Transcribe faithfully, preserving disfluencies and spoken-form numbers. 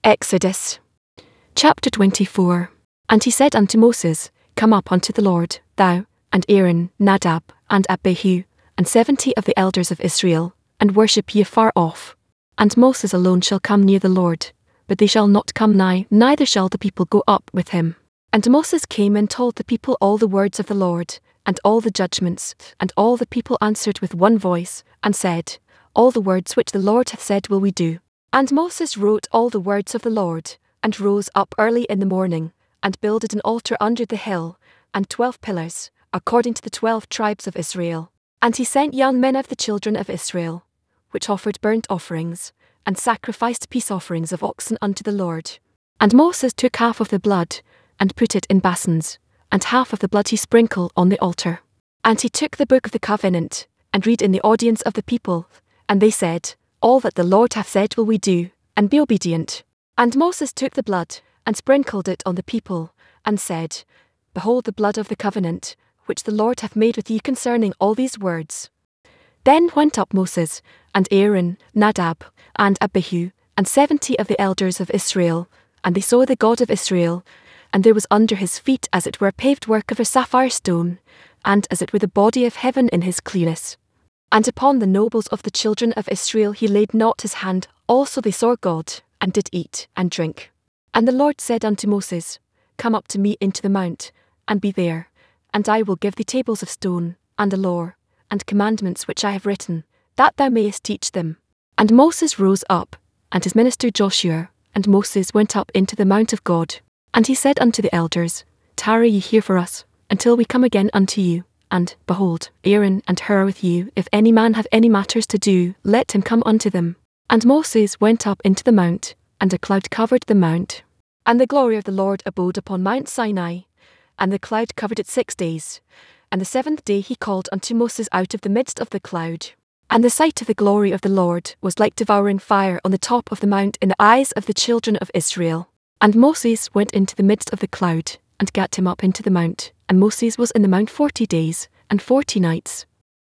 Exodus chapter twenty-four. And he said unto Moses, Come up unto the Lord, thou, and Aaron, Nadab, and Abihu, and seventy of the elders of Israel, and worship ye afar off. And Moses alone shall come near the Lord, but they shall not come nigh, neither shall the people go up with him. And Moses came and told the people all the words of the Lord, and all the judgments, and all the people answered with one voice, and said, All the words which the Lord hath said will we do. And Moses wrote all the words of the Lord, and rose up early in the morning, and builded an altar under the hill, and twelve pillars, according to the twelve tribes of Israel. And he sent young men of the children of Israel, which offered burnt offerings, and sacrificed peace offerings of oxen unto the Lord. And Moses took half of the blood, and put it in basins, and half of the blood he sprinkled on the altar. And he took the book of the covenant, and read in the audience of the people, and they said, All that the Lord hath said will we do, and be obedient. And Moses took the blood, and sprinkled it on the people, and said, Behold the blood of the covenant, which the Lord hath made with you concerning all these words. Then went up Moses, and Aaron, Nadab, and Abihu, and seventy of the elders of Israel, and they saw the God of Israel, and there was under his feet as it were a paved work of a sapphire stone, and as it were the body of heaven in his clearness. And upon the nobles of the children of Israel he laid not his hand, also they saw God, and did eat and drink. And the Lord said unto Moses, Come up to me into the mount, and be there, and I will give thee tables of stone, and a law, and commandments which I have written, that thou mayest teach them. And Moses rose up, and his minister Joshua, and Moses went up into the mount of God. And he said unto the elders, Tarry ye here for us, until we come again unto you. And, behold, Aaron and Hur with you, if any man have any matters to do, let him come unto them. And Moses went up into the mount, and a cloud covered the mount. And the glory of the Lord abode upon Mount Sinai, and the cloud covered it six days. And the seventh day he called unto Moses out of the midst of the cloud. And the sight of the glory of the Lord was like devouring fire on the top of the mount in the eyes of the children of Israel. And Moses went into the midst of the cloud, and gat him up into the mount. And Moses was in the mount forty days, and forty nights.